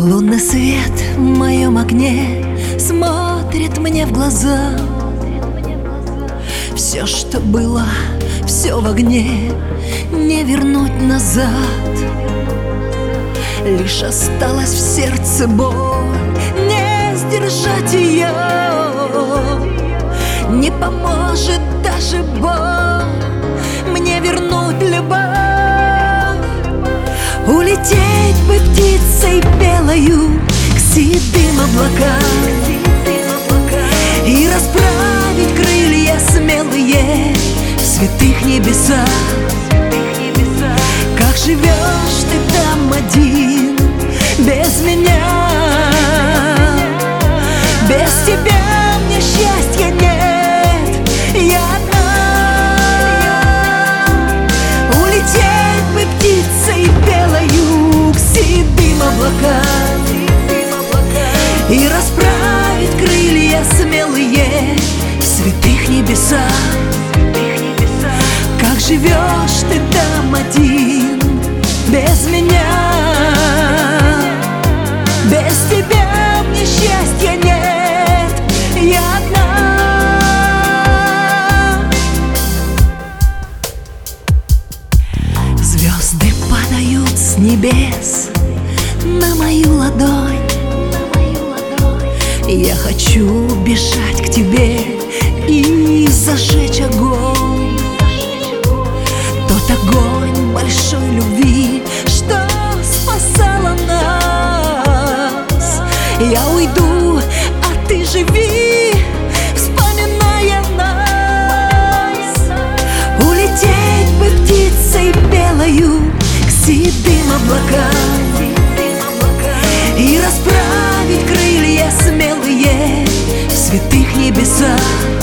Лунный свет в моем окне смотрит мне в глаза. Все, что было, все в огне, не вернуть назад. Лишь осталась в сердце боль, не сдержать ее. Не поможет даже боль мне вернуть любовь. Улететь бы птицей белою к седым облакам и расправить крылья смелые в святых небесах. Как живешь ты там один, без меня? Без тебя мне счастья нет, я одна. Улететь бы птицей белою к седым облакам и расправить крылья смелые в святых небесах. Как живешь ты там один, без меня? Без тебя мне счастья нет, я одна. Звезды падают с небес на мою ладонь. Я хочу бежать к тебе и зажечь огонь. Тот огонь большой любви, что спасала нас. Я уйду, а ты живи, вспоминая нас. Улететь бы птицей белою к седым облакам и расправить крылья смелые в святых небесах.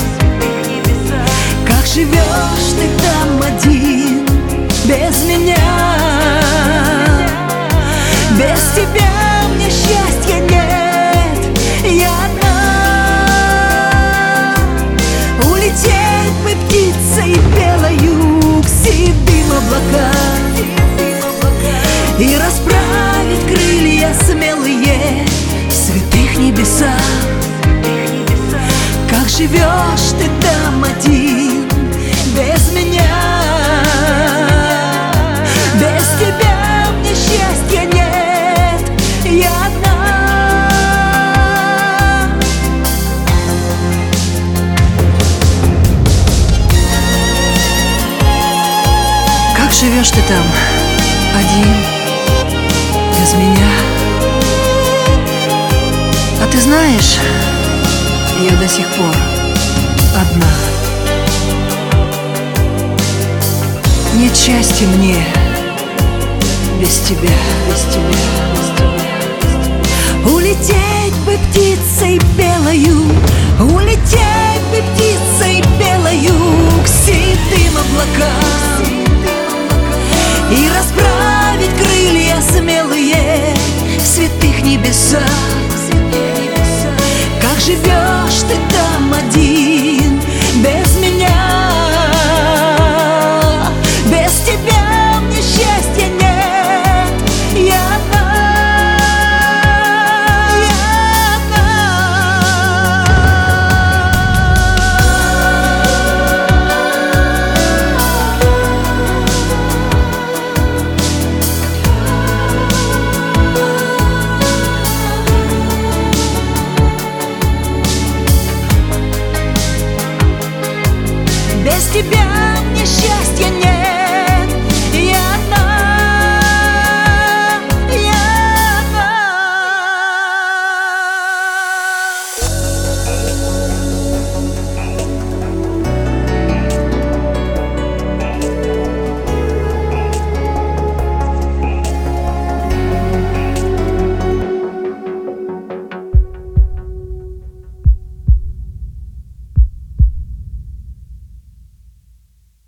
Как живешь ты там один, без меня? Без тебя мне счастья нет, я одна. Улететь бы птицей белою к седым облакам и расправить крылья смелые в святых небесах. Как живешь ты там один, без меня? Без тебя мне счастья нет, я одна. Как живешь ты там один, без меня? А ты знаешь, я до сих пор одна. Нет счастья мне без тебя, без тебя, без тебя. Улететь бы птицей белою, улететь бы птицей белою к седым облакам и расправить крылья смелые в святых небесах.